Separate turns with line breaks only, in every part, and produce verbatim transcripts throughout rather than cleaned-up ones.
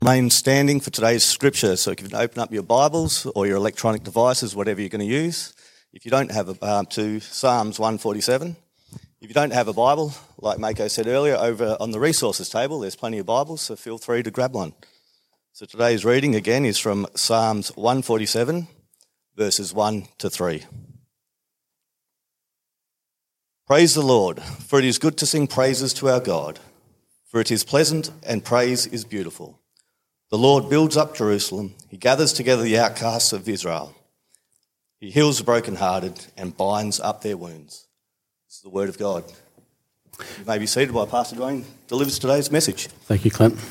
Remain standing for today's scripture. So if you can open up your Bibles or your electronic devices, whatever you're going to use. If you don't have a, um, to Psalms one forty-seven. If you don't have a Bible, like Mako said earlier, over on the resources table, there's plenty of Bibles, so feel free to grab one. So today's reading again is from Psalms one forty-seven, verses one to three. Praise the Lord, for it is good to sing praises to our God, for it is pleasant and praise is beautiful. The Lord builds up Jerusalem. He gathers together the outcasts of Israel. He heals the brokenhearted and binds up their wounds. This is the word of God. You may be seated while Pastor Dwayne delivers today's message.
Thank you, Clint.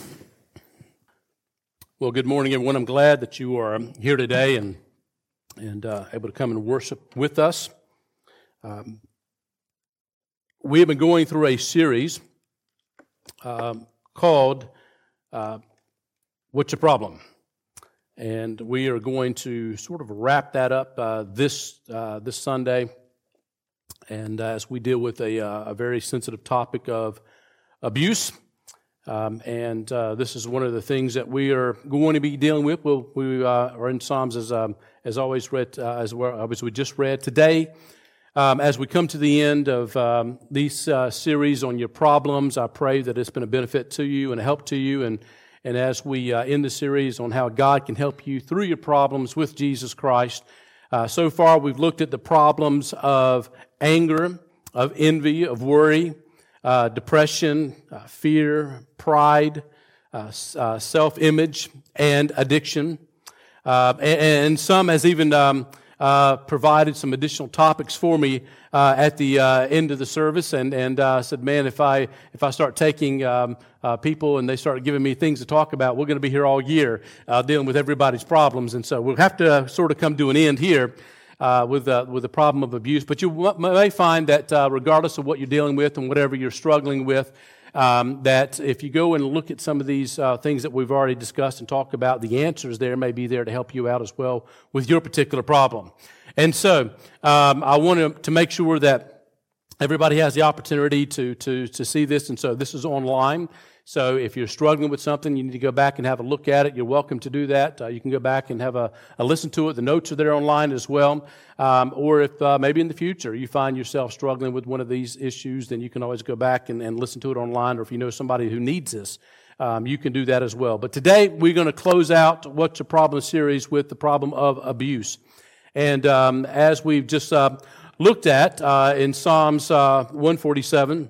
Well, good morning, everyone. I'm glad that you are here today and and uh, able to come and worship with us. Um, we have been going through a series um, called uh, What's Your Problem? And we are going to sort of wrap that up uh, this uh, this Sunday, and uh, as we deal with a, uh, a very sensitive topic of abuse, um, and uh, this is one of the things that we are going to be dealing with. We'll, we uh, are in Psalms as um, as always read uh, as well as we just read today. Um, as we come to the end of um, these uh, series on your problems, I pray that it's been a benefit to you and a help to you, and. And as we uh, end the series on how God can help you through your problems with Jesus Christ, uh, so far we've looked at the problems of anger, of envy, of worry, uh, depression, uh, fear, pride, uh, uh, self-image, and addiction. Uh, and, and some has even um, uh, provided some additional topics for me uh, at the uh, end of the service, and and uh, said, "Man, if I if I start taking um, uh, people and they start giving me things to talk about, we're going to be here all year uh, dealing with everybody's problems, and so we'll have to uh, sort of come to an end here uh, with uh, with the problem of abuse. But you w- may find that uh, regardless of what you're dealing with and whatever you're struggling with, um, that if you go and look at some of these uh, things that we've already discussed and talked about, the answers there may be there to help you out as well with your particular problem." And so um, I want to, to make sure that everybody has the opportunity to, to, to see this. And so this is online. So if you're struggling with something, you need to go back and have a look at it. You're welcome to do that. Uh, you can go back and have a, a listen to it. The notes are there online as well. Um, or if uh, maybe in the future you find yourself struggling with one of these issues, then you can always go back and, and listen to it online. Or if you know somebody who needs this, um, you can do that as well. But today we're going to close out What's Your Problem series with the problem of abuse. And um, as we've just uh, looked at uh, in Psalms uh, one forty-seven,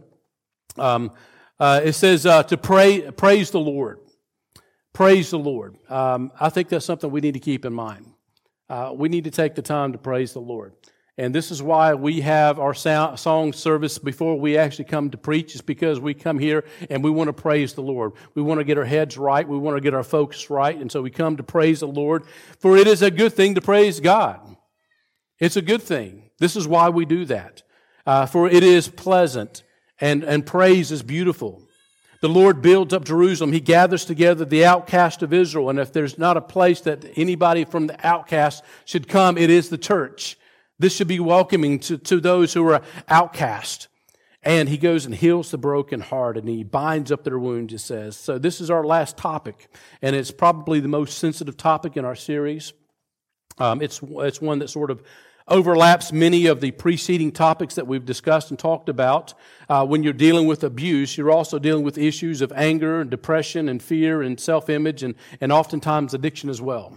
um, uh, it says uh, to pray, praise the Lord. Praise the Lord. Um, I think that's something we need to keep in mind. Uh, we need to take the time to praise the Lord. And this is why we have our sound, song service before we actually come to preach, is because we come here and we want to praise the Lord. We want to get our heads right. We want to get our focus right. And so we come to praise the Lord. For it is a good thing to praise God. It's a good thing. This is why we do that. Uh, for it is pleasant and, and praise is beautiful. The Lord builds up Jerusalem. He gathers together the outcast of Israel. And if there's not a place that anybody from the outcast should come, it is the church. This should be welcoming to, to those who are outcast. And He goes and heals the broken heart, and He binds up their wounds, it says. So this is our last topic, and it's probably the most sensitive topic in our series. Um, it's it's one that sort of overlaps many of the preceding topics that we've discussed and talked about. Uh, when you're dealing with abuse, you're also dealing with issues of anger and depression and fear and self-image and, and oftentimes addiction as well.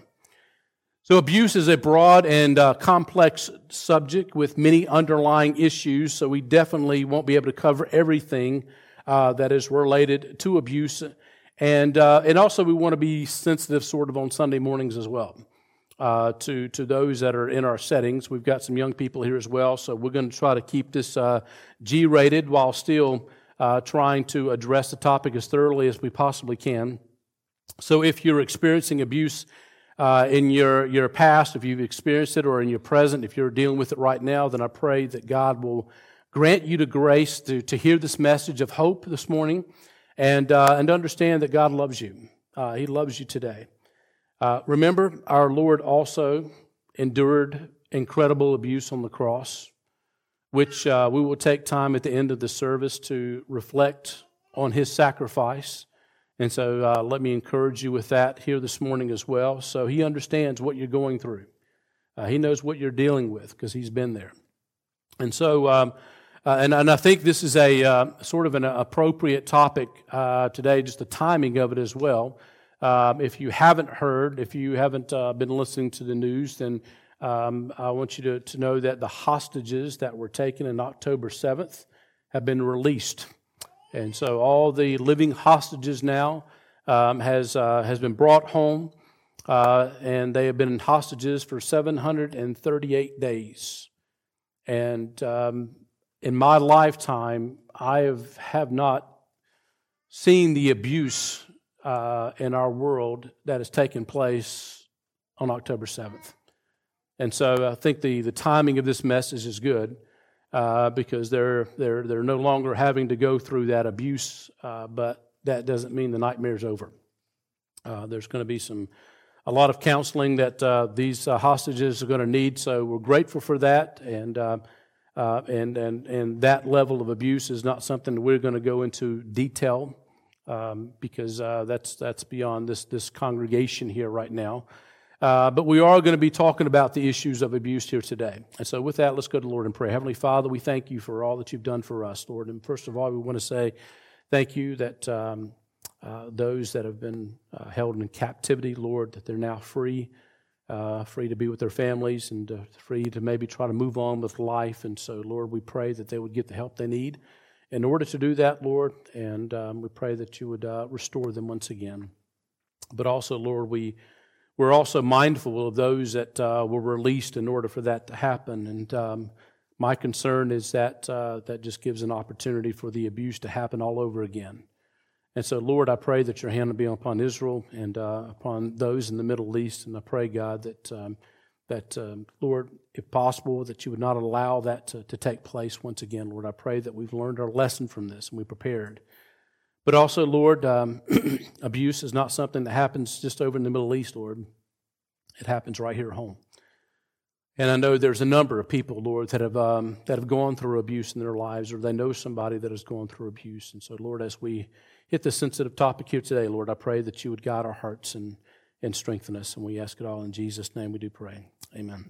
So abuse is a broad and uh, complex subject with many underlying issues, so we definitely won't be able to cover everything uh, that is related to abuse. And uh, and also we want to be sensitive sort of on Sunday mornings as well uh, to, to those that are in our settings. We've got some young people here as well, so we're going to try to keep this uh, G-rated while still uh, trying to address the topic as thoroughly as we possibly can. So if you're experiencing abuse Uh, in your, your past, if you've experienced it, or in your present, if you're dealing with it right now, then I pray that God will grant you the grace to, to hear this message of hope this morning and, uh, and understand that God loves you. Uh, He loves you today. Uh, remember, our Lord also endured incredible abuse on the cross, which uh, we will take time at the end of the service to reflect on His sacrifice And so uh, let me encourage you with that here this morning as well. So he understands what you're going through. Uh, he knows what you're dealing with because he's been there. And so, um, uh, and, and I think this is a uh, sort of an appropriate topic uh, today, just the timing of it as well. Um, if you haven't heard, if you haven't uh, been listening to the news, then um, I want you to, to know that the hostages that were taken on October seventh have been released. And so all the living hostages now um, has uh, has been brought home, uh, and they have been hostages for seven hundred thirty-eight days. And um, in my lifetime, I have, have not seen the abuse uh, in our world that has taken place on October seventh. And so I think the, the timing of this message is good. Uh, because they're they're they're no longer having to go through that abuse, uh, but that doesn't mean the nightmare's over. Uh, there's going to be some a lot of counseling that uh, these uh, hostages are going to need. So we're grateful for that, and uh, uh, and and and that level of abuse is not something that we're going to go into detail um, because uh, that's that's beyond this this congregation here right now. Uh, but we are going to be talking about the issues of abuse here today. And so with that, let's go to the Lord in prayer. Heavenly Father, we thank you for all that you've done for us, Lord. And first of all, we want to say thank you that um, uh, those that have been uh, held in captivity, Lord, that they're now free, uh, free to be with their families and uh, free to maybe try to move on with life. And so, Lord, we pray that they would get the help they need in order to do that, Lord. And um, we pray that you would uh, restore them once again. But also, Lord, we We're also mindful of those that uh, were released in order for that to happen. And um, my concern is that uh, that just gives an opportunity for the abuse to happen all over again. And so, Lord, I pray that your hand will be upon Israel and uh, upon those in the Middle East. And I pray, God, that, um, that um, Lord, if possible, that you would not allow that to, to take place once again. Lord, I pray that we've learned our lesson from this and we prepared. But also, Lord, um, abuse is not something that happens just over in the Middle East, Lord. It happens right here at home. And I know there's a number of people, Lord, that have um, that have gone through abuse in their lives, or they know somebody that has gone through abuse. And so, Lord, as we hit this sensitive topic here today, Lord, I pray that you would guide our hearts and, and strengthen us. And we ask it all in Jesus' name we do pray. Amen.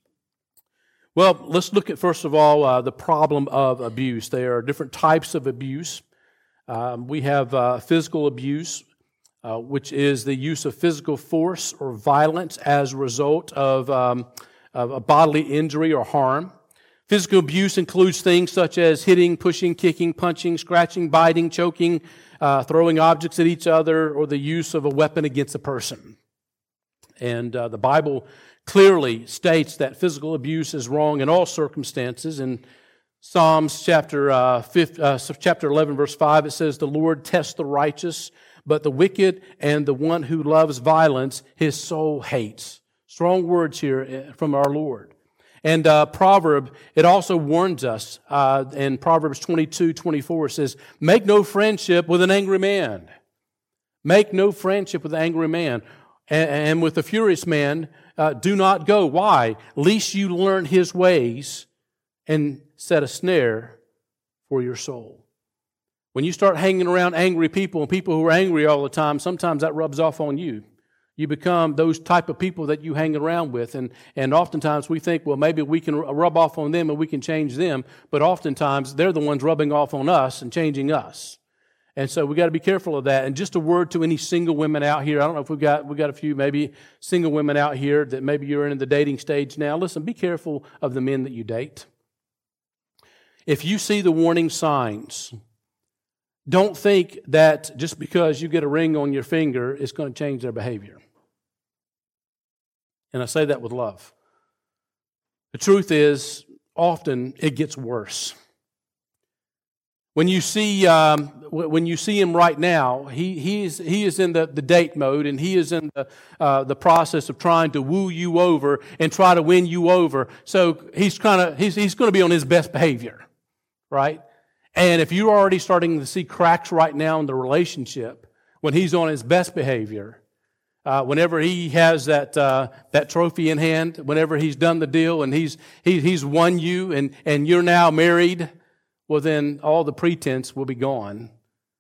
Well, let's look at, first of all, uh, the problem of abuse. There are different types of abuse. Um, we have uh, physical abuse, uh, which is the use of physical force or violence as a result of, um, of a bodily injury or harm. Physical abuse includes things such as hitting, pushing, kicking, punching, scratching, biting, choking, uh, throwing objects at each other, or the use of a weapon against a person. And uh, the Bible clearly states that physical abuse is wrong in all circumstances. And Psalms chapter uh, fifth, uh, chapter eleven, verse five, it says, "The Lord tests the righteous, but the wicked and the one who loves violence, his soul hates." Strong words here from our Lord. And uh, Proverb, it also warns us uh, in Proverbs twenty-two, twenty-four, it says, "Make no friendship with an angry man. Make no friendship with an angry man. And, and with a furious man, uh, do not go." Why? "Lest you learn his ways and set a snare for your soul." When you start hanging around angry people and people who are angry all the time, sometimes that rubs off on you. You become those type of people that you hang around with. And, and oftentimes we think, well, maybe we can rub off on them and we can change them. But oftentimes they're the ones rubbing off on us and changing us. And so we got to be careful of that. And just a word to any single women out here. I don't know if we've got, we've got a few maybe single women out here that maybe you're in the dating stage now. Listen, be careful of the men that you date. If you see the warning signs, don't think that just because you get a ring on your finger, it's going to change their behavior. And I say that with love. The truth is, often it gets worse. When you see um, when you see him right now, he he is he is in the, the date mode, and he is in the uh, the process of trying to woo you over and try to win you over. So he's kind of he's he's going to be on his best behavior, right? And if you're already starting to see cracks right now in the relationship, when he's on his best behavior, uh, whenever he has that uh, that trophy in hand, whenever he's done the deal and he's he, he's won you and and you're now married, well then all the pretense will be gone,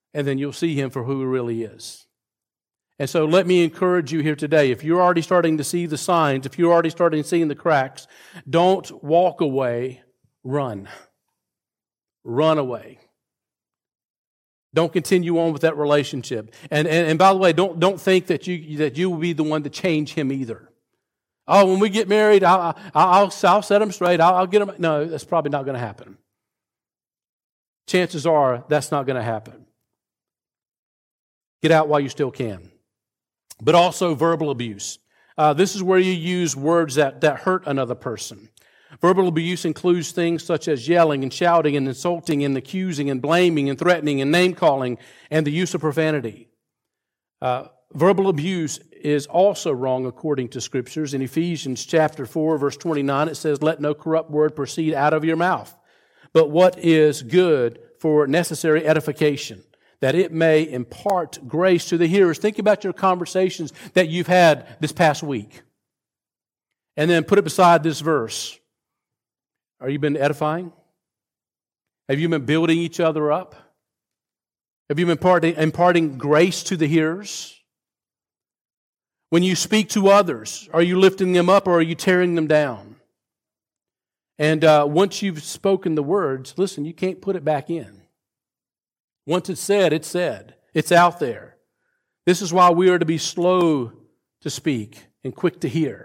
and then you'll see him for who he really is. And so let me encourage you here today. If you're already starting to see the signs, if you're already starting to see the cracks, don't walk away, run. Run away. Don't continue on with that relationship. And, and, and by the way, don't, don't think that you, that you will be the one to change him either. Oh, when we get married, I'll, I'll, I'll set him straight. I'll, I'll get him. No, that's probably not going to happen. Chances are that's not going to happen. Get out while you still can. But also verbal abuse. Uh, this is where you use words that, that hurt another person. Verbal abuse includes things such as yelling and shouting and insulting and accusing and blaming and threatening and name-calling and the use of profanity. Uh, verbal abuse is also wrong according to Scriptures. In Ephesians chapter four, verse twenty-nine, it says, "Let no corrupt word proceed out of your mouth, but what is good for necessary edification, that it may impart grace to the hearers." Think about your conversations that you've had this past week. And then put it beside this verse. Are you been edifying? Have you been building each other up? Have you been imparting, imparting grace to the hearers? When you speak to others, are you lifting them up or are you tearing them down? And uh, once you've spoken the words, listen, you can't put it back in. Once it's said, it's said. It's out there. This is why we are to be slow to speak and quick to hear.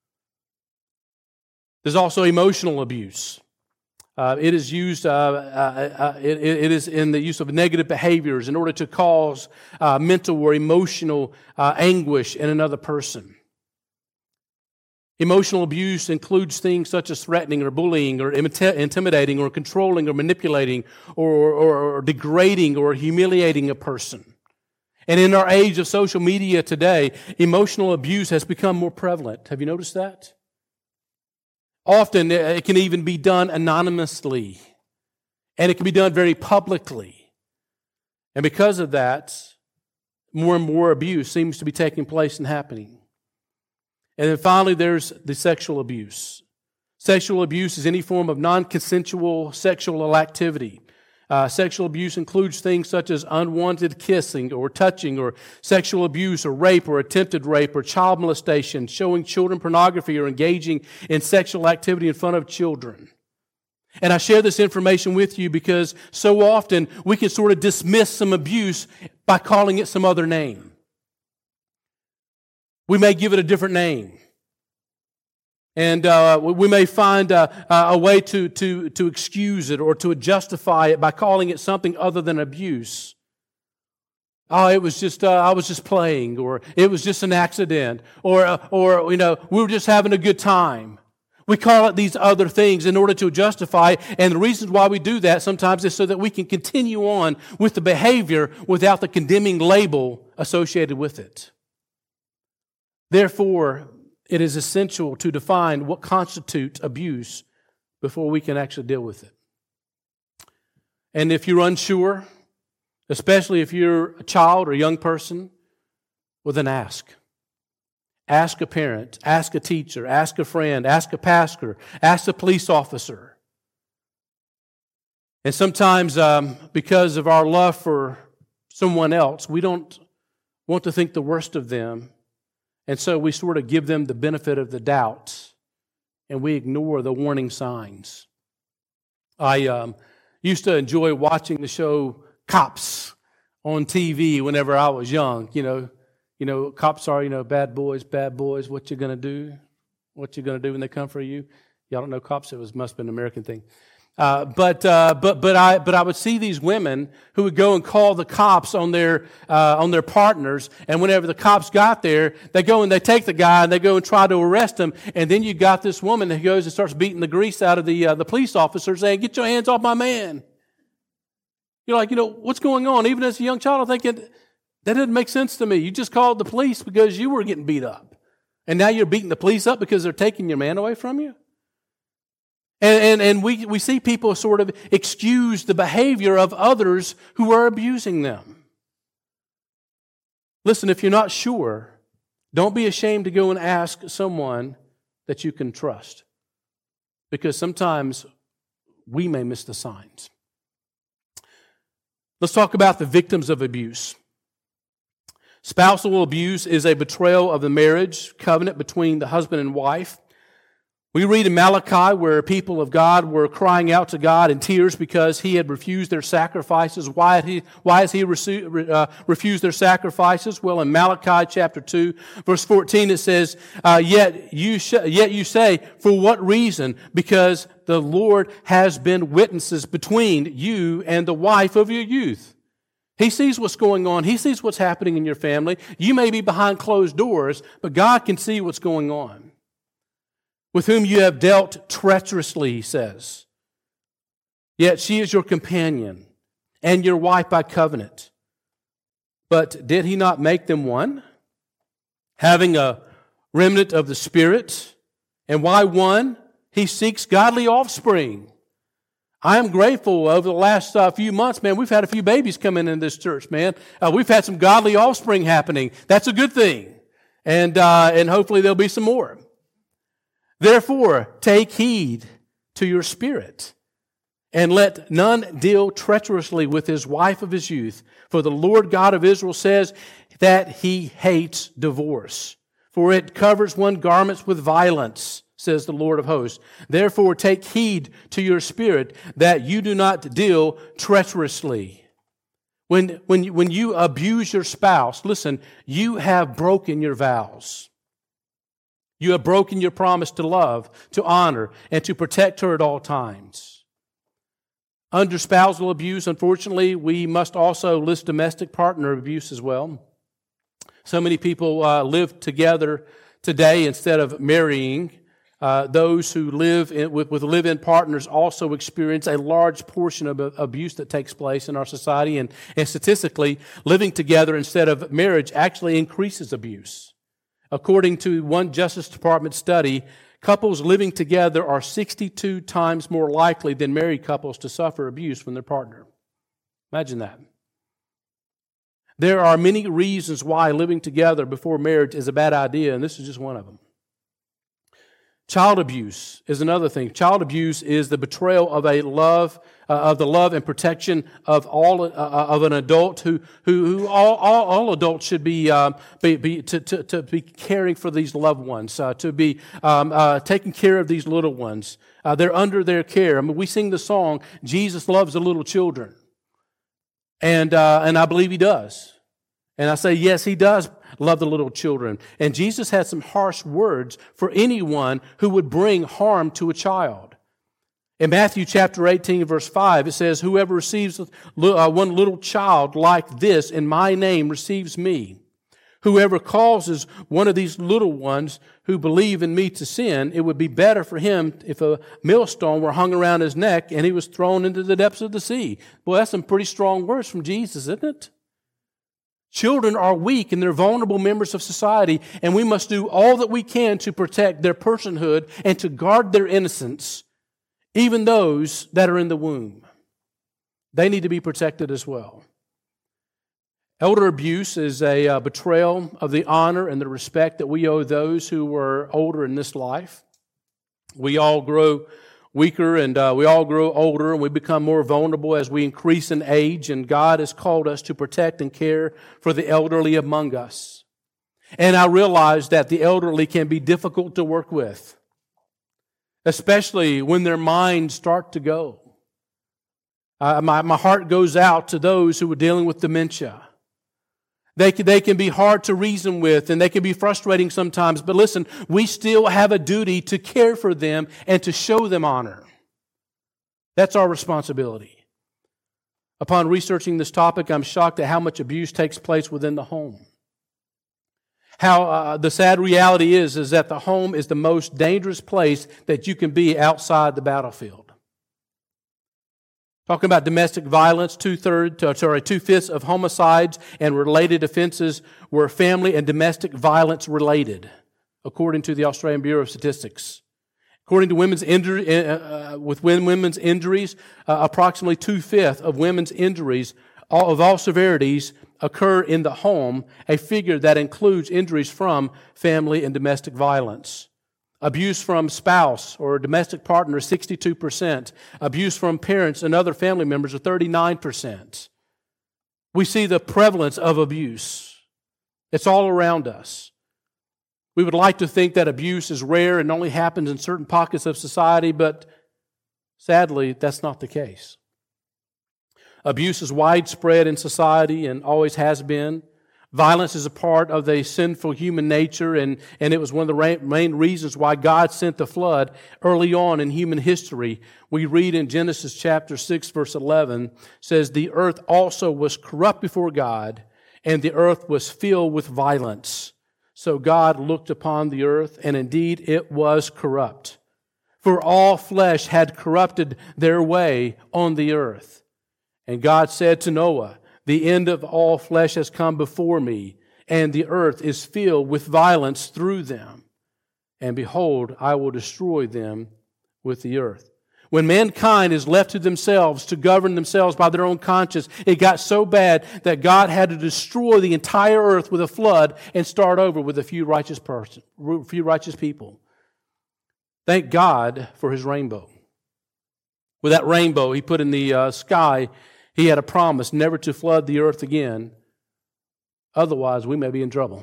There's also emotional abuse. Uh, it is used. Uh, uh, uh, it, it is in the use of negative behaviors in order to cause uh, mental or emotional uh, anguish in another person. Emotional abuse includes things such as threatening or bullying or intimidating or controlling or manipulating or, or, or degrading or humiliating a person. And in our age of social media today, emotional abuse has become more prevalent. Have you noticed that? Often it can even be done anonymously, and it can be done very publicly. And because of that, more and more abuse seems to be taking place and happening. And then finally, there's the sexual abuse. Sexual abuse is any form of non-consensual sexual activity. Uh, sexual abuse includes things such as unwanted kissing or touching or sexual abuse or rape or attempted rape or child molestation, showing children pornography or engaging in sexual activity in front of children. And I share this information with you because so often we can sort of dismiss some abuse by calling it some other name. We may give it a different name. And uh, we may find uh, a way to, to, to excuse it or to justify it by calling it something other than abuse. Oh, it was just, uh, I was just playing, or it was just an accident, or, uh, or, you know, we were just having a good time. We call it these other things in order to justify it. And the reasons why we do that sometimes is so that we can continue on with the behavior without the condemning label associated with it. Therefore, it is essential to define what constitutes abuse before we can actually deal with it. And if you're unsure, especially if you're a child or a young person, well then ask. Ask a parent, ask a teacher, ask a friend, ask a pastor, ask a police officer. And sometimes um, because of our love for someone else, we don't want to think the worst of them. And so we sort of give them the benefit of the doubt, and we ignore the warning signs. I um, used to enjoy watching the show Cops on T V whenever I was young. You know, you know, cops are, you know, bad boys, bad boys. What you gonna do? What you gonna do when they come for you? Y'all don't know cops? It was must have been an American thing. Uh, but uh, but but I but I would see these women who would go and call the cops on their uh, on their partners, and whenever the cops got there, they go and they take the guy and they go and try to arrest him, and then you got this woman who goes and starts beating the grease out of the uh, the police officer, saying, "Get your hands off my man!" You're like, you know, what's going on? Even as a young child, I'm thinking that doesn't make sense to me. You just called the police because you were getting beat up, and now you're beating the police up because they're taking your man away from you. And, and, and we, we see people sort of excuse the behavior of others who are abusing them. Listen, if you're not sure, don't be ashamed to go and ask someone that you can trust. Because sometimes we may miss the signs. Let's talk about the victims of abuse. Spousal abuse is a betrayal of the marriage covenant between the husband and wife. We read in Malachi where people of God were crying out to God in tears because He had refused their sacrifices. Why had He, why has He resu- uh, refused their sacrifices? Well, in Malachi chapter two, verse fourteen, it says, uh, yet, you sh- yet you say, for what reason? Because the Lord has been witnesses between you and the wife of your youth. He sees what's going on. He sees what's happening in your family. You may be behind closed doors, but God can see what's going on. With whom you have dealt treacherously, he says. Yet she is your companion and your wife by covenant. But did He not make them one? Having a remnant of the Spirit. And why one? He seeks godly offspring. I am grateful over the last uh, few months, man. We've had a few babies coming in this church, man. Uh, we've had some godly offspring happening. That's a good thing. And, uh, and hopefully there'll be some more. Therefore, take heed to your spirit, and let none deal treacherously with his wife of his youth. For the Lord God of Israel says that He hates divorce, for it covers one garments with violence, says the Lord of hosts. Therefore, take heed to your spirit, that you do not deal treacherously. When, when, when you abuse your spouse, listen, you have broken your vows. You have broken your promise to love, to honor, and to protect her at all times. Under spousal abuse, unfortunately, we must also list domestic partner abuse as well. So many people uh, live together today instead of marrying. Uh, those who live in, with, with live-in partners also experience a large portion of abuse that takes place in our society. And, and statistically, living together instead of marriage actually increases abuse. According to one Justice Department study, couples living together are sixty-two times more likely than married couples to suffer abuse from their partner. Imagine that. There are many reasons why living together before marriage is a bad idea, and this is just one of them. Child abuse is another thing. Child abuse is the betrayal of a love, uh, of the love and protection of all uh, of an adult who who, who all, all all adults should be um, be, be to, to to be caring for these loved ones, uh, to be um, uh, taking care of these little ones. Uh, they're under their care. I mean, we sing the song "Jesus loves the little children," and uh, and I believe He does. And I say, yes, He does love the little children. And Jesus had some harsh words for anyone who would bring harm to a child. In Matthew chapter eighteen, verse five, it says, whoever receives one little child like this in my name receives me. Whoever causes one of these little ones who believe in me to sin, it would be better for him if a millstone were hung around his neck and he was thrown into the depths of the sea. Boy, that's some pretty strong words from Jesus, isn't it? Children are weak and they're vulnerable members of society, and we must do all that we can to protect their personhood and to guard their innocence, even those that are in the womb. They need to be protected as well. Elder abuse is a uh, betrayal of the honor and the respect that we owe those who were older in this life. We all grow weaker and uh, we all grow older, and we become more vulnerable as we increase in age, and God has called us to protect and care for the elderly among us. And I realize that the elderly can be difficult to work with, especially when their minds start to go. Uh, my, my heart goes out to those who are dealing with dementia. They can, they can be hard to reason with, and they can be frustrating sometimes. But listen, we still have a duty to care for them and to show them honor. That's our responsibility. Upon researching this topic, I'm shocked at how much abuse takes place within the home. How uh, the sad reality is, is that the home is the most dangerous place that you can be outside the battlefield. Talking about domestic violence, two-thirds, sorry, two-fifths of homicides and related offenses were family and domestic violence related, according to the Australian Bureau of Statistics. According to women's injury, uh, with women's injuries, uh, approximately two-fifths of women's injuries all, of all severities occur in the home, a figure that includes injuries from family and domestic violence. Abuse from spouse or domestic partner is sixty-two percent. Abuse from parents and other family members are thirty-nine percent. We see the prevalence of abuse. It's all around us. We would like to think that abuse is rare and only happens in certain pockets of society, but sadly, that's not the case. Abuse is widespread in society and always has been. Violence is a part of the sinful human nature, and, and it was one of the main reasons why God sent the flood early on in human history. We read in Genesis chapter six, verse eleven, says, "The earth also was corrupt before God, and the earth was filled with violence. So God looked upon the earth, and indeed it was corrupt. For all flesh had corrupted their way on the earth. And God said to Noah, the end of all flesh has come before me, and the earth is filled with violence through them. And behold, I will destroy them with the earth." When mankind is left to themselves to govern themselves by their own conscience, it got so bad that God had to destroy the entire earth with a flood and start over with a few righteous person, a few righteous people. Thank God for His rainbow. With that rainbow He put in the uh, sky, He had a promise never to flood the earth again. Otherwise, we may be in trouble.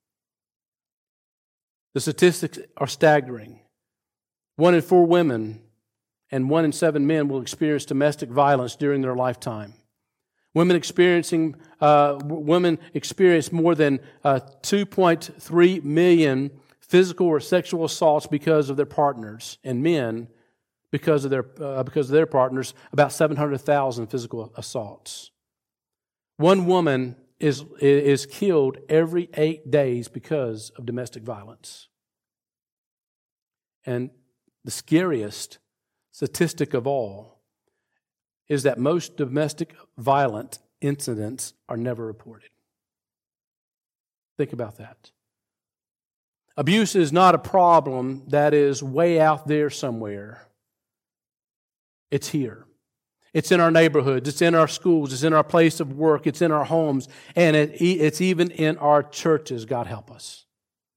The statistics are staggering. One in four women and one in seven men will experience domestic violence during their lifetime. Women experiencing uh, women experience more than uh, two point three million physical or sexual assaults because of their partners, and men because of their uh, because of their partners, about seven hundred thousand physical assaults. One woman is is killed every eight days because of domestic violence. And the scariest statistic of all is that most domestic violent incidents are never reported. Think about that. Abuse is not a problem that is way out there somewhere. It's here. It's in our neighborhoods. It's in our schools. It's in our place of work. It's in our homes. And it, it's even in our churches, God help us.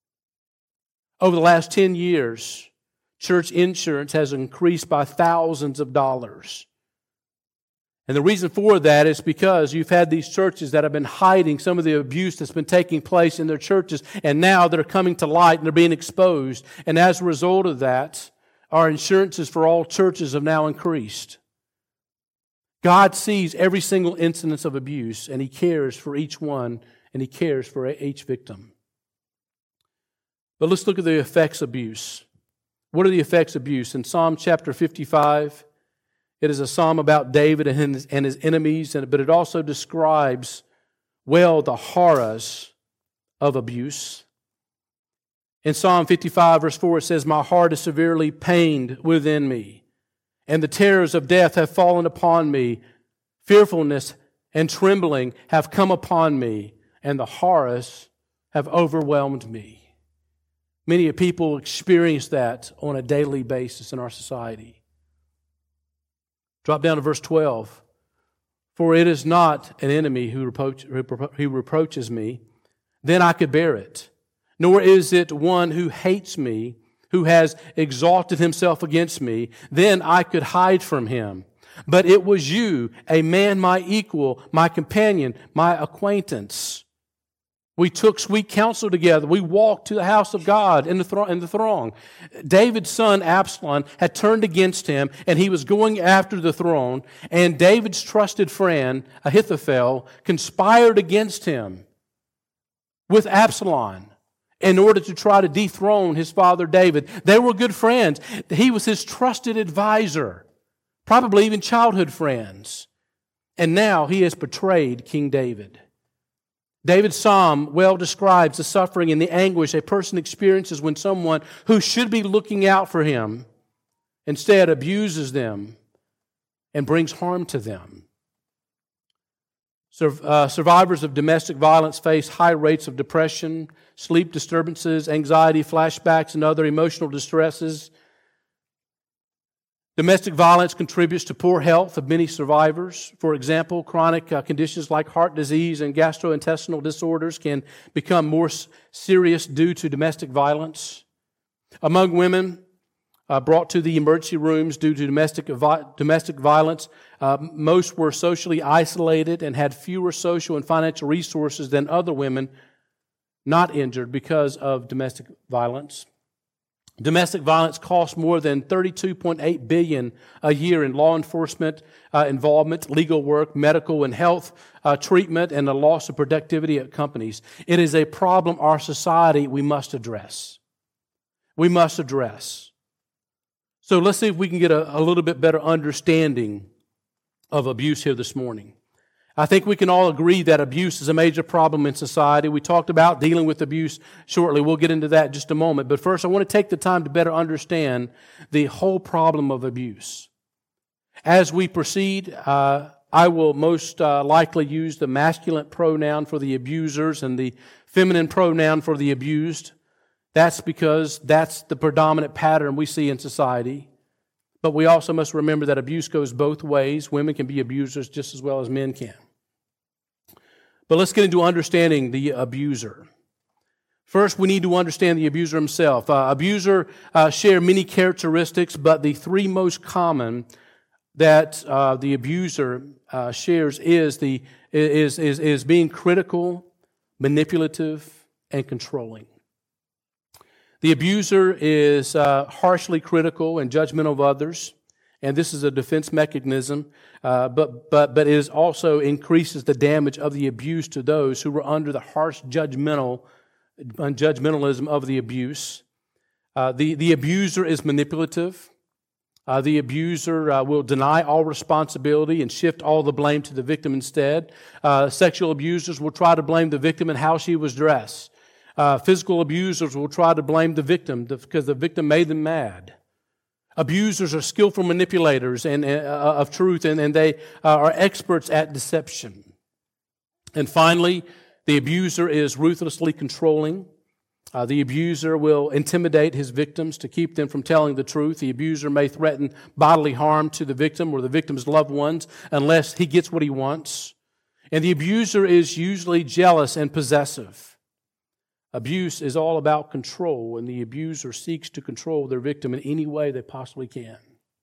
Over the last ten years, church insurance has increased by thousands of dollars. And the reason for that is because you've had these churches that have been hiding some of the abuse that's been taking place in their churches, and now they're coming to light and they're being exposed. And as a result of that, our insurances for all churches have now increased. God sees every single incidence of abuse, and He cares for each one, and He cares for each victim. But let's look at the effects of abuse. What are the effects of abuse? In Psalm chapter fifty-five, it is a psalm about David and his, and his enemies, but it also describes well the horrors of abuse. In Psalm fifty-five, verse four, it says, "My heart is severely pained within me, and the terrors of death have fallen upon me. Fearfulness and trembling have come upon me, and the horrors have overwhelmed me." Many people experience that on a daily basis in our society. Drop down to verse twelve. "For it is not an enemy who, reproach, who reproaches me, then I could bear it. Nor is it one who hates me, who has exalted himself against me, then I could hide from him. But it was you, a man my equal, my companion, my acquaintance. We took sweet counsel together. We walked to the house of God in the, thr- in the throng." David's son Absalom had turned against him, and he was going after the throne. And David's trusted friend, Ahithophel, conspired against him with Absalom in order to try to dethrone his father David. They were good friends. He was his trusted advisor, probably even childhood friends. And now he has betrayed King David. David's psalm well describes the suffering and the anguish a person experiences when someone who should be looking out for him instead abuses them and brings harm to them. Sur- uh, survivors of domestic violence face high rates of depression, sleep disturbances, anxiety, flashbacks, and other emotional distresses. Domestic violence contributes to poor health of many survivors. For example, chronic uh, conditions like heart disease and gastrointestinal disorders can become more s- serious due to domestic violence. Among women, uh, brought to the emergency rooms due to domestic domestic violence. Uh, most were socially isolated and had fewer social and financial resources than other women not injured because of domestic violence. Domestic violence costs more than thirty-two point eight billion dollars a year in law enforcement uh, involvement, legal work, medical and health uh, treatment, and the loss of productivity at companies. It is a problem our society we must address. We must address. So let's see if we can get a, a little bit better understanding of abuse here this morning. I think we can all agree that abuse is a major problem in society. We talked about dealing with abuse shortly. We'll get into that in just a moment. But first, I want to take the time to better understand the whole problem of abuse. As we proceed, uh, I will most uh, likely use the masculine pronoun for the abusers and the feminine pronoun for the abused. That's because that's the predominant pattern we see in society. But we also must remember that abuse goes both ways. Women can be abusers just as well as men can. But let's get into understanding the abuser. First, we need to understand the abuser himself. Uh, abuser uh, share many characteristics, but the three most common that uh, the abuser uh, shares is the is is is being critical, manipulative, and controlling. The abuser is uh, harshly critical and judgmental of others, and this is a defense mechanism, uh, but but but it is also increases the damage of the abuse to those who were under the harsh judgmental judgmentalism of the abuse. Uh, the the abuser is manipulative. Uh, the abuser uh, will deny all responsibility and shift all the blame to the victim instead. Uh, sexual abusers will try to blame the victim and how she was dressed. Uh, physical abusers will try to blame the victim because the victim made them mad. Abusers are skillful manipulators and, uh, of truth, and, and they uh, are experts at deception. And finally, the abuser is ruthlessly controlling. Uh, the abuser will intimidate his victims to keep them from telling the truth. The abuser may threaten bodily harm to the victim or the victim's loved ones unless he gets what he wants. And the abuser is usually jealous and possessive. Abuse is all about control, and the abuser seeks to control their victim in any way they possibly can.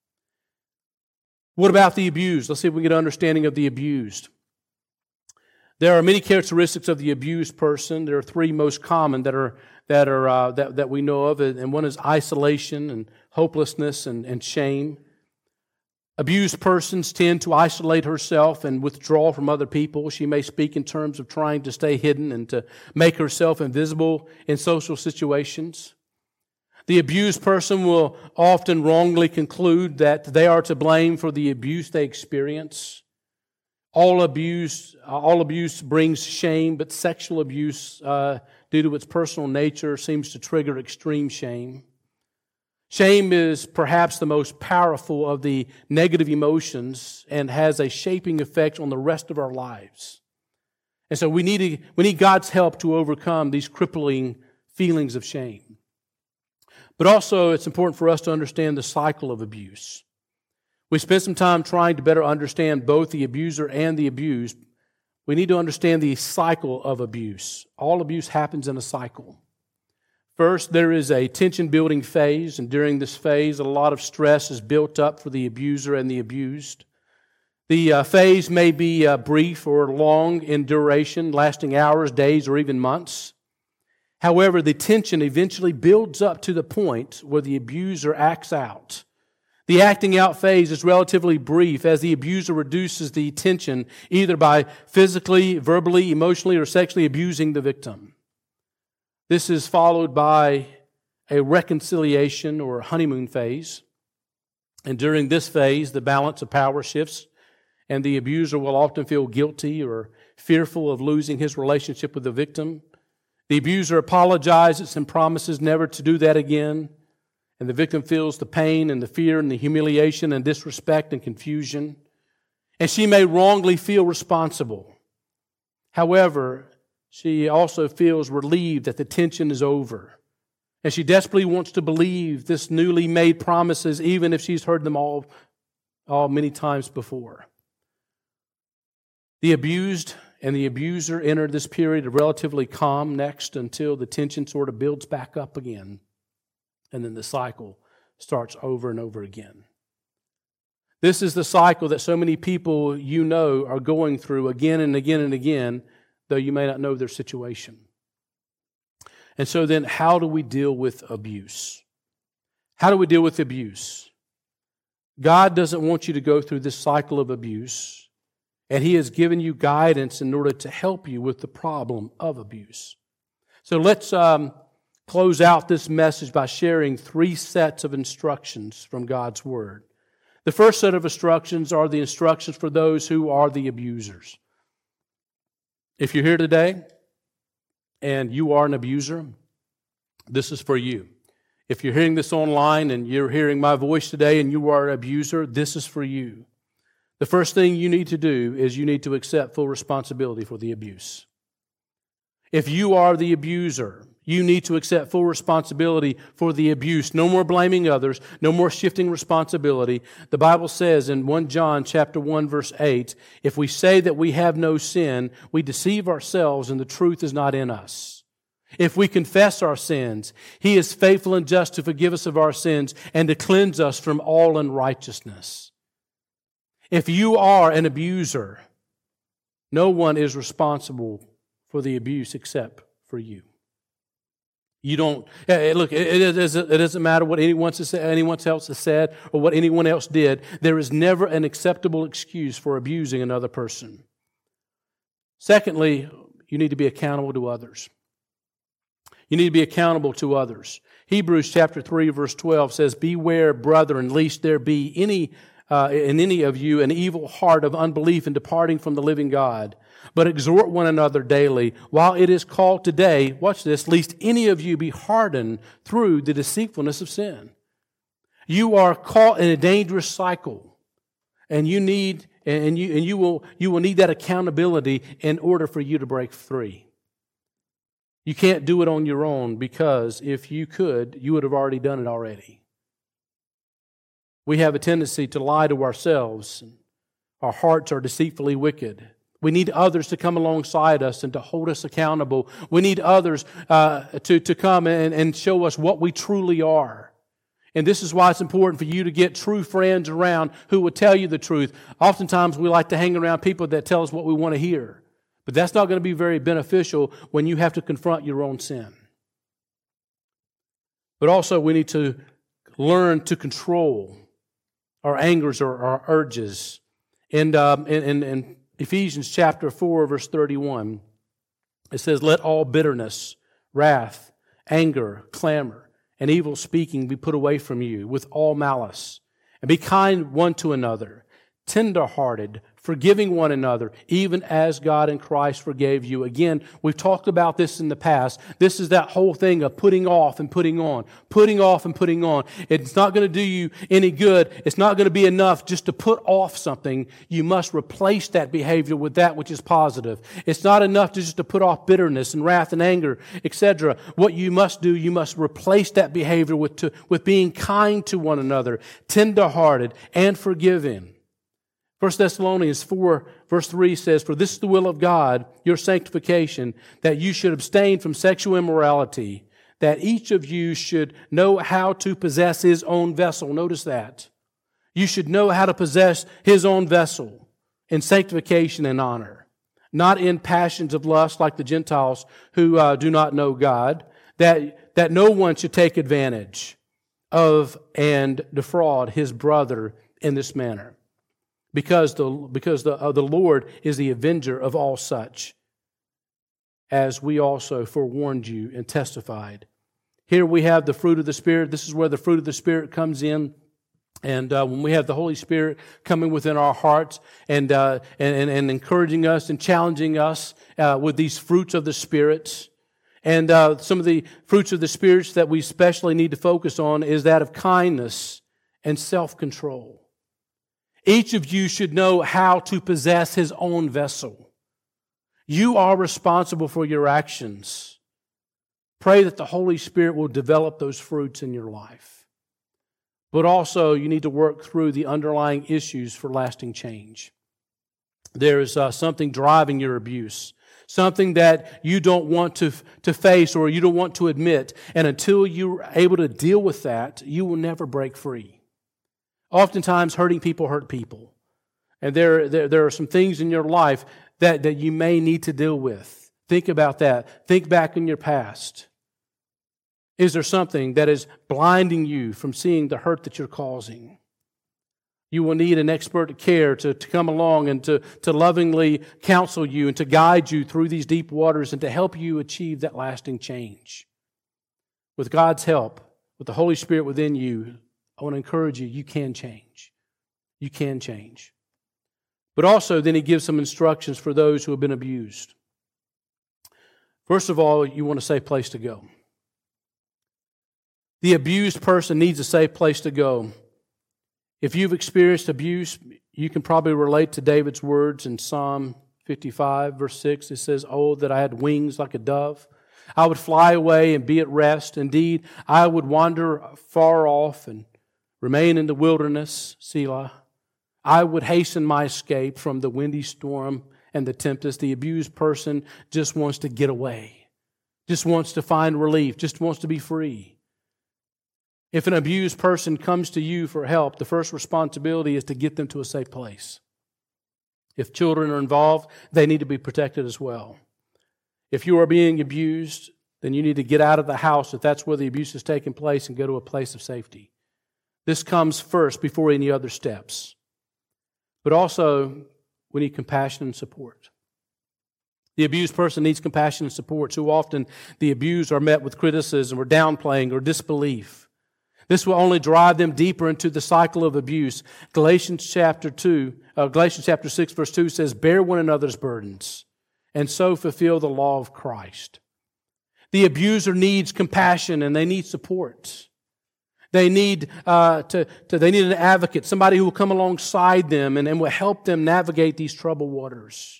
What about the abused? Let's see if we get an understanding of the abused. There are many characteristics of the abused person. There are three most common that are that are uh, that that we know of, and one is isolation and hopelessness and, and shame. Abused persons tend to isolate herself and withdraw from other people. She may speak in terms of trying to stay hidden and to make herself invisible in social situations. The abused person will often wrongly conclude that they are to blame for the abuse they experience. All abuse, all abuse brings shame, but sexual abuse, uh, due to its personal nature, seems to trigger extreme shame. Shame is perhaps the most powerful of the negative emotions and has a shaping effect on the rest of our lives. And so we need to, we need God's help to overcome these crippling feelings of shame. But also, it's important for us to understand the cycle of abuse. We spent some time trying to better understand both the abuser and the abused. We need to understand the cycle of abuse. All abuse happens in a cycle. First, there is a tension-building phase, and during this phase, a lot of stress is built up for the abuser and the abused. The uh, phase may be uh, brief or long in duration, lasting hours, days, or even months. However, the tension eventually builds up to the point where the abuser acts out. The acting out phase is relatively brief as the abuser reduces the tension either by physically, verbally, emotionally, or sexually abusing the victim. This is followed by a reconciliation or honeymoon phase. And during this phase, the balance of power shifts, and the abuser will often feel guilty or fearful of losing his relationship with the victim. The abuser apologizes and promises never to do that again. And the victim feels the pain and the fear and the humiliation and disrespect and confusion. And she may wrongly feel responsible. However, she also feels relieved that the tension is over. And she desperately wants to believe this newly made promises, even if she's heard them all, all many times before. The abused and the abuser enter this period of relatively calm next until the tension sort of builds back up again. And then the cycle starts over and over again. This is the cycle that so many people you know are going through again and again and again, though you may not know their situation. And so then, how do we deal with abuse? How do we deal with abuse? God doesn't want you to go through this cycle of abuse, and He has given you guidance in order to help you with the problem of abuse. So let's um, close out this message by sharing three sets of instructions from God's Word. The first set of instructions are the instructions for those who are the abusers. If you're here today and you are an abuser, this is for you. If you're hearing this online and you're hearing my voice today and you are an abuser, this is for you. The first thing you need to do is you need to accept full responsibility for the abuse. If you are the abuser, you need to accept full responsibility for the abuse. No more blaming others, no more shifting responsibility. The Bible says in First John chapter one verse eight, if we say that we have no sin, we deceive ourselves and the truth is not in us. If we confess our sins, He is faithful and just to forgive us of our sins and to cleanse us from all unrighteousness. If you are an abuser, no one is responsible for the abuse except for you. You don't, look, it doesn't matter what anyone else has said or what anyone else did. There is never an acceptable excuse for abusing another person. Secondly, you need to be accountable to others. You need to be accountable to others. Hebrews chapter three verse twelve says, beware, brethren, lest there be any uh, in any of you an evil heart of unbelief in departing from the living God. But exhort one another daily, while it is called today, watch this, lest any of you be hardened through the deceitfulness of sin. You are caught in a dangerous cycle, and you need and you and you will you will need that accountability in order for you to break free. You can't do it on your own, because if you could, you would have already done it already. We have a tendency to lie to ourselves. Our hearts are deceitfully wicked. We need others to come alongside us and to hold us accountable. We need others uh, to, to come and, and show us what we truly are. And this is why it's important for you to get true friends around who will tell you the truth. Oftentimes we like to hang around people that tell us what we want to hear. But that's not going to be very beneficial when you have to confront your own sin. But also we need to learn to control our angers or our urges. And um, in, in, in Ephesians chapter four, verse thirty-one, it says, let all bitterness, wrath, anger, clamor, and evil speaking be put away from you with all malice. And be kind one to another, tender-hearted, forgiving one another, even as God in Christ forgave you. Again, we've talked about this in the past. This is that whole thing of putting off and putting on. Putting off and putting on. It's not going to do you any good. It's not going to be enough just to put off something. You must replace that behavior with that which is positive. It's not enough to just to put off bitterness and wrath and anger, et cetera. What you must do, you must replace that behavior with, to, with being kind to one another, tender-hearted, and forgiving. First Thessalonians four, verse three says, for this is the will of God, your sanctification, that you should abstain from sexual immorality, that each of you should know how to possess his own vessel. Notice that. You should know how to possess his own vessel in sanctification and honor, not in passions of lust like the Gentiles who uh, do not know God, that, that no one should take advantage of and defraud his brother in this manner. Because the because the uh, the Lord is the avenger of all such, as we also forewarned you and testified. Here we have the fruit of the Spirit. This is where the fruit of the Spirit comes in. And uh, when we have the Holy Spirit coming within our hearts and uh, and, and encouraging us and challenging us uh, with these fruits of the Spirit. And uh, some of the fruits of the Spirit that we especially need to focus on is that of kindness and self-control. Each of you should know how to possess his own vessel. You are responsible for your actions. Pray that the Holy Spirit will develop those fruits in your life. But also, you need to work through the underlying issues for lasting change. There is uh, something driving your abuse, something that you don't want to, to face or you don't want to admit. And until you're able to deal with that, you will never break free. Oftentimes, hurting people hurt people. And there, there, there are some things in your life that, that you may need to deal with. Think about that. Think back in your past. Is there something that is blinding you from seeing the hurt that you're causing? You will need an expert care to, to come along and to, to lovingly counsel you and to guide you through these deep waters and to help you achieve that lasting change. With God's help, with the Holy Spirit within you, I want to encourage you, you can change. You can change. But also, then he gives some instructions for those who have been abused. First of all, you want a safe place to go. The abused person needs a safe place to go. If you've experienced abuse, you can probably relate to David's words in Psalm fifty-five, verse six. It says, "Oh, that I had wings like a dove. I would fly away and be at rest. Indeed, I would wander far off and remain in the wilderness, Selah. I would hasten my escape from the windy storm and the tempest." The abused person just wants to get away, just wants to find relief, just wants to be free. If an abused person comes to you for help, the first responsibility is to get them to a safe place. If children are involved, they need to be protected as well. If you are being abused, then you need to get out of the house if that's where the abuse is taking place and go to a place of safety. This comes first before any other steps. But also, we need compassion and support. The abused person needs compassion and support. Too often, the abused are met with criticism or downplaying or disbelief. This will only drive them deeper into the cycle of abuse. Galatians chapter two, uh, Galatians chapter six, verse two says, "Bear one another's burdens, and so fulfill the law of Christ." The abuser needs compassion and they need support. They need uh, to, to they need an advocate, somebody who will come alongside them and, and will help them navigate these troubled waters.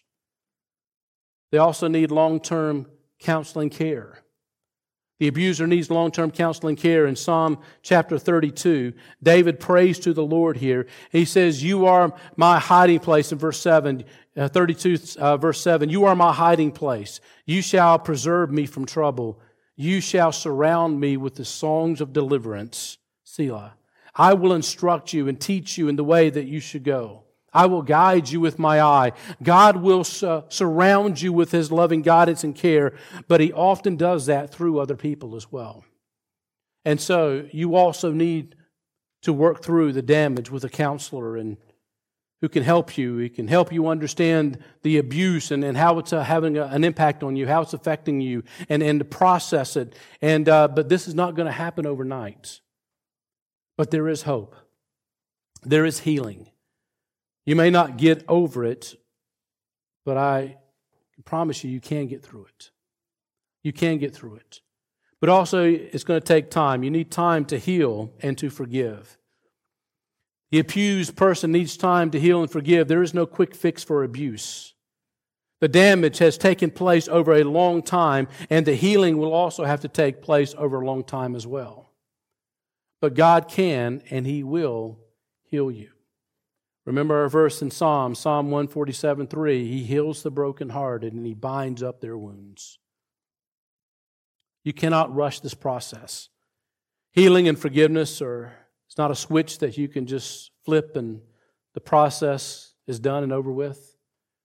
They also need long-term counseling care. The abuser needs long-term counseling care. In Psalm chapter thirty-two, David prays to the Lord here. He says, "You are my hiding place," in verse seven, uh, thirty-two, uh, verse seven. "You are my hiding place. You shall preserve me from trouble. You shall surround me with the songs of deliverance. Selah. I will instruct you and teach you in the way that you should go. I will guide you with my eye." God will uh, surround you with His loving guidance and care, but He often does that through other people as well. And so you also need to work through the damage with a counselor and who can help you. He can help you understand the abuse and, and how it's uh, having a, an impact on you, how it's affecting you, and, and to process it. And uh, but this is not going to happen overnight. But there is hope. There is healing. You may not get over it, but I promise you, you can get through it. You can get through it. But also, it's going to take time. You need time to heal and to forgive. The abused person needs time to heal and forgive. There is no quick fix for abuse. The damage has taken place over a long time, and the healing will also have to take place over a long time as well. But God can and He will heal you. Remember our verse in Psalm, Psalm one forty-seven, three. He heals the brokenhearted and He binds up their wounds. You cannot rush this process. Healing and forgiveness are, it's not a switch that you can just flip and the process is done and over with.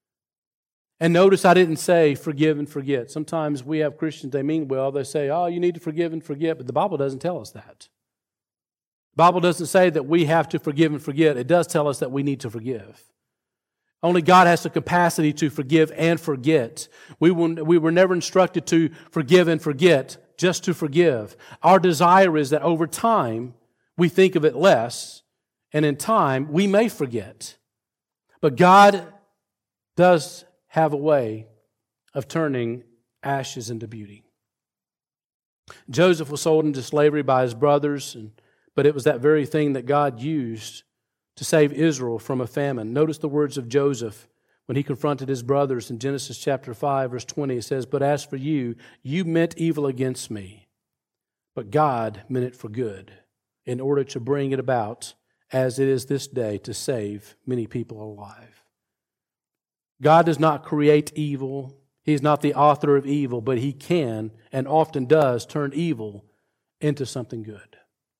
And notice I didn't say forgive and forget. Sometimes we have Christians, they mean well, they say, oh, you need to forgive and forget, but the Bible doesn't tell us that. The Bible doesn't say that we have to forgive and forget. It does tell us that we need to forgive. Only God has the capacity to forgive and forget. We, will, we were never instructed to forgive and forget, just to forgive. Our desire is that over time, we think of it less, and in time, we may forget. But God does have a way of turning ashes into beauty. Joseph was sold into slavery by his brothers, and but it was that very thing that God used to save Israel from a famine. Notice the words of Joseph when he confronted his brothers in Genesis chapter five, verse twenty. It says, "But as for you, you meant evil against me, but God meant it for good, in order to bring it about, as it is this day, to save many people alive." God does not create evil. He's not the author of evil, but He can and often does turn evil into something good.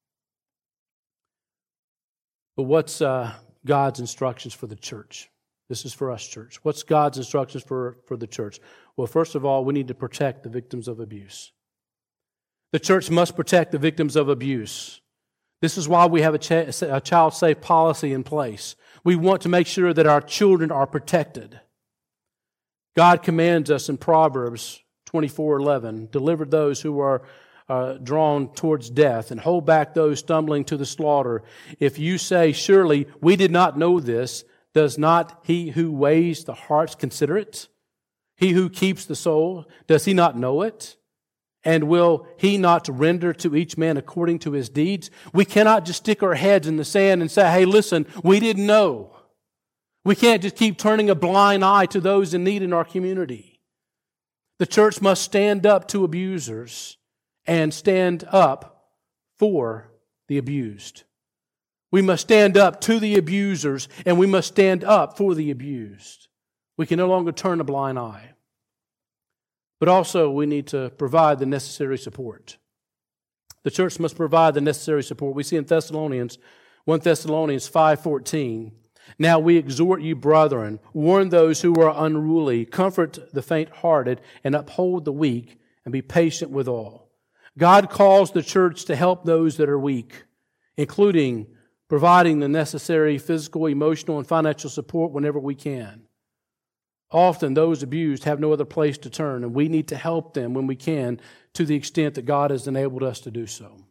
But what's uh, God's instructions for the church? This is for us, church. What's God's instructions for, for the church? Well, first of all, we need to protect the victims of abuse. The church must protect the victims of abuse. This is why we have a, ch- a child-safe policy in place. We want to make sure that our children are protected. God commands us in Proverbs twenty-four eleven, deliver those who are uh, drawn towards death and hold back those stumbling to the slaughter. If you say, surely we did not know this, does not He who weighs the hearts consider it? He who keeps the soul, does He not know it? And will He not render to each man according to his deeds? We cannot just stick our heads in the sand and say, hey, listen, we didn't know. We can't just keep turning a blind eye to those in need in our community. The church must stand up to abusers and stand up for the abused. We must stand up to the abusers and we must stand up for the abused. We can no longer turn a blind eye. But also we need to provide the necessary support. The church must provide the necessary support. We see in Thessalonians, First Thessalonians five fourteen, now we exhort you, brethren, warn those who are unruly, comfort the faint-hearted, and uphold the weak, and be patient with all. God calls the church to help those that are weak, including providing the necessary physical, emotional, and financial support whenever we can. Often those abused have no other place to turn, and we need to help them when we can to the extent that God has enabled us to do so.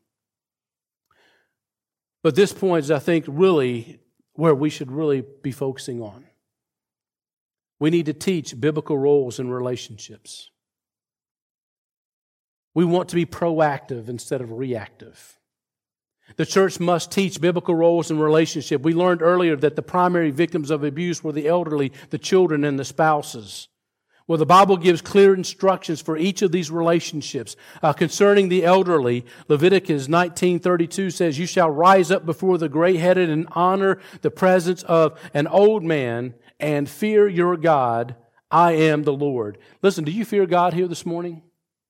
But this point is, I think, really where we should really be focusing on. We need to teach biblical roles in relationships. We want to be proactive instead of reactive. The church must teach biblical roles in relationship. We learned earlier that the primary victims of abuse were the elderly, the children, and the spouses. Well, the Bible gives clear instructions for each of these relationships. Uh, concerning the elderly, Leviticus nineteen thirty-two says, you shall rise up before the gray-headed and honor the presence of an old man and fear your God. I am the Lord. Listen, do you fear God here this morning?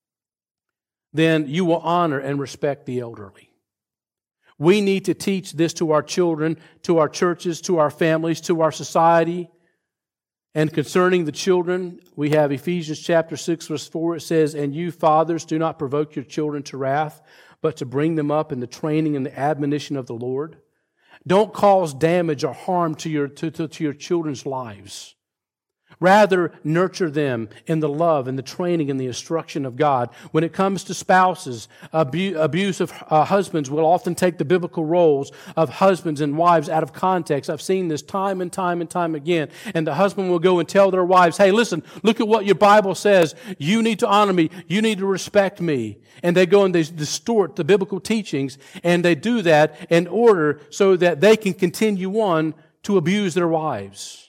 Then you will honor and respect the elderly. We need to teach this to our children, to our churches, to our families, to our society. And concerning the children, we have Ephesians chapter six, verse four. It says, and you fathers, do not provoke your children to wrath, but to bring them up in the training and the admonition of the Lord. Don't cause damage or harm to your, to, to, to your children's lives. Rather, nurture them in the love and the training and the instruction of God. When it comes to spouses, abu- abuse of uh, husbands will often take the biblical roles of husbands and wives out of context. I've seen this time and time and time again. And the husband will go and tell their wives, hey, listen, look at what your Bible says. You need to honor me. You need to respect me. And they go and they distort the biblical teachings, and they do that in order so that they can continue on to abuse their wives.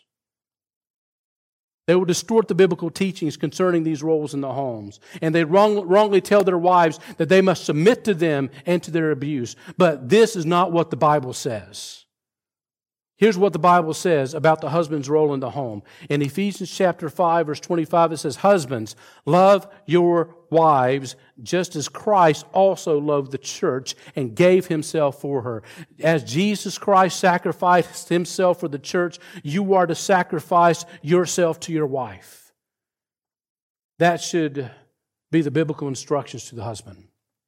They will distort the biblical teachings concerning these roles in the homes. And they wrong, wrongly tell their wives that they must submit to them and to their abuse. But this is not what the Bible says. Here's what the Bible says about the husband's role in the home. In Ephesians chapter five, verse twenty-five, it says, husbands, love your wives just as Christ also loved the church and gave himself for her. As Jesus Christ sacrificed himself for the church, you are to sacrifice yourself to your wife. That should be the biblical instructions to the husband.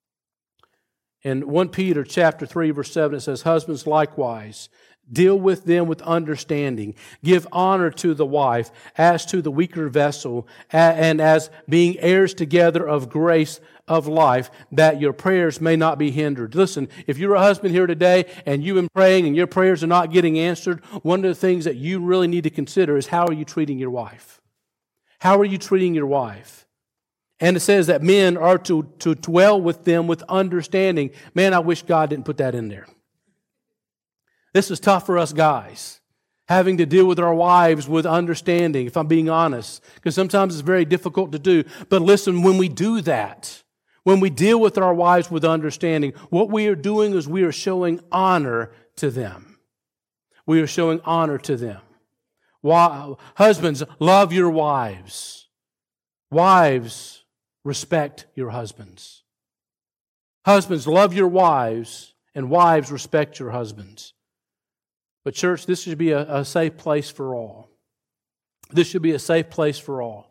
In First Peter chapter three, verse seven, it says, husbands likewise, deal with them with understanding. Give honor to the wife as to the weaker vessel, and as being heirs together of grace of life, that your prayers may not be hindered. Listen, if you're a husband here today and you've been praying and your prayers are not getting answered, one of the things that you really need to consider is, how are you treating your wife? How are you treating your wife? And it says that men are to, to dwell with them with understanding. Man, I wish God didn't put that in there. This is tough for us guys, having to deal with our wives with understanding, if I'm being honest, because sometimes it's very difficult to do. But listen, when we do that, when we deal with our wives with understanding, what we are doing is we are showing honor to them. We are showing honor to them. Husbands, love your wives. Wives, respect your husbands. Husbands, love your wives, and wives, respect your husbands. But church, this should be a, a safe place for all. This should be a safe place for all.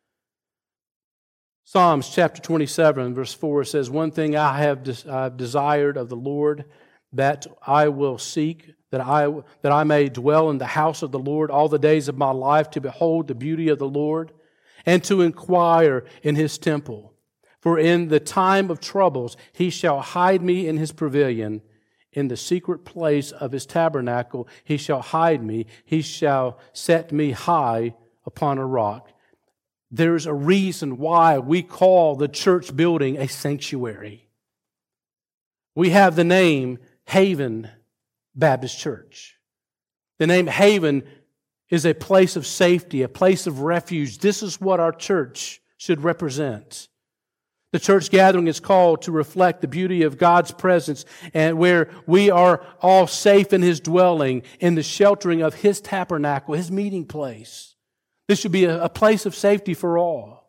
Psalms chapter twenty-seven, verse four says, "One thing I have des- I've desired of the Lord, that I will seek, that I, that I may dwell in the house of the Lord all the days of my life, to behold the beauty of the Lord, and to inquire in His temple. For in the time of troubles He shall hide me in His pavilion. In the secret place of His tabernacle He shall hide me. He shall set me high upon a rock." There's a reason why we call the church building a sanctuary. We have the name Haven Baptist Church. The name Haven is a place of safety, a place of refuge. This is what our church should represent. The church gathering is called to reflect the beauty of God's presence, and where we are all safe in His dwelling, in the sheltering of His tabernacle, His meeting place. This should be a, a place of safety for all.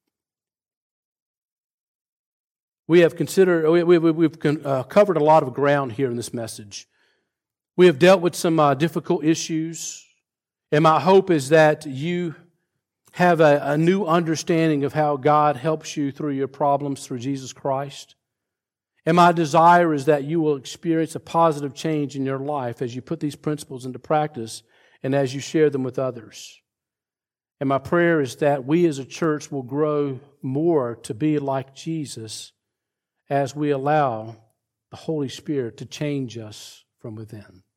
We have considered, we, we, we've uh, covered a lot of ground here in this message. We have dealt with some uh, difficult issues, and my hope is that you have a, a new understanding of how God helps you through your problems through Jesus Christ. And my desire is that you will experience a positive change in your life as you put these principles into practice and as you share them with others. And my prayer is that we as a church will grow more to be like Jesus as we allow the Holy Spirit to change us from within.